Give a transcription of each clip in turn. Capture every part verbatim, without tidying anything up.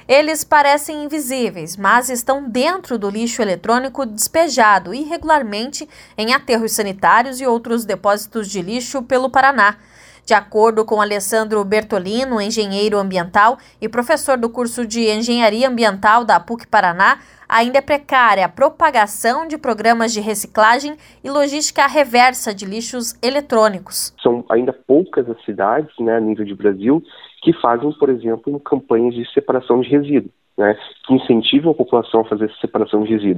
Eles parecem invisíveis, mas estão dentro do lixo eletrônico despejado irregularmente em aterros sanitários e outros depósitos de lixo pelo Paraná. De acordo com Alessandro Bertolino, engenheiro ambiental e professor do curso de Engenharia Ambiental da P U C Paraná, ainda é precária a propagação de programas de reciclagem e logística reversa de lixos eletrônicos. São ainda poucas as cidades, né, a nível de Brasil, que fazem, por exemplo, campanhas de separação de resíduo, né, que incentivam a população a fazer essa separação de resíduo.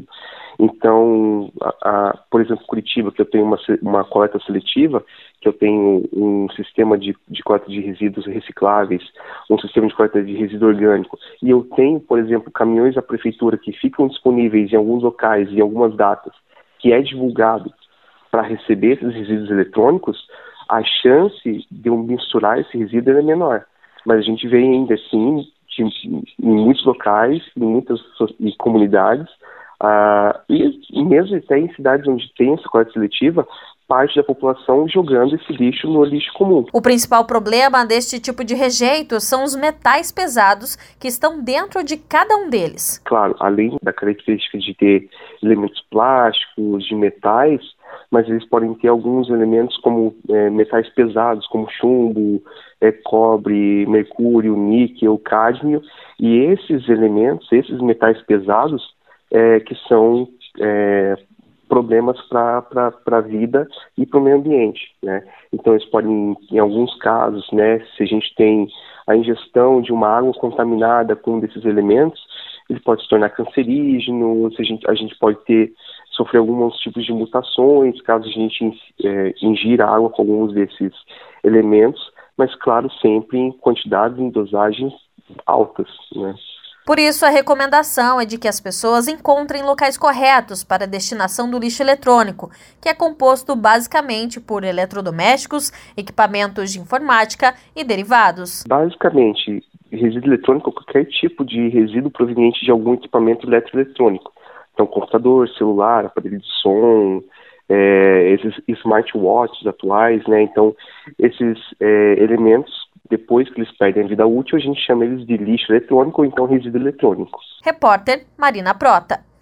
Então, a, a, por exemplo, Curitiba, que eu tenho uma, uma coleta seletiva, que eu tenho um sistema de, de coleta de resíduos recicláveis, um sistema de coleta de resíduo orgânico, e eu tenho, por exemplo, caminhões da prefeitura que ficam disponíveis em alguns locais e em algumas datas, que é divulgado para receber esses resíduos eletrônicos, a chance de eu misturar esse resíduo é menor. Mas a gente vê ainda assim, de, em muitos locais, em muitas em comunidades, Uh, e mesmo até em cidades onde tem essa coleta seletiva, parte da população jogando esse lixo no lixo comum. O principal problema deste tipo de rejeito são os metais pesados que estão dentro de cada um deles. Claro, além da característica de ter elementos plásticos, de metais, mas eles podem ter alguns elementos como é, metais pesados, como chumbo, é, cobre, mercúrio, níquel, cádmio, e esses elementos, esses metais pesados, É, que são é, problemas para a vida e para o meio ambiente, né? Então eles podem, em alguns casos, né, se a gente tem a ingestão de uma água contaminada com um desses elementos, ele pode se tornar cancerígeno, se a, gente, a gente pode ter, sofrer alguns tipos de mutações, caso a gente é, ingira água com alguns desses elementos, mas claro, sempre em quantidades, em dosagens altas, né? Por isso, a recomendação é de que as pessoas encontrem locais corretos para a destinação do lixo eletrônico, que é composto basicamente por eletrodomésticos, equipamentos de informática e derivados. Basicamente, resíduo eletrônico é qualquer tipo de resíduo proveniente de algum equipamento eletroeletrônico. Então, computador, celular, aparelho de som, é, esses smartwatches atuais, né? Então, esses é, elementos, depois que eles perdem a vida útil, a gente chama eles de lixo eletrônico ou então resíduo eletrônico. Repórter Marina Prota.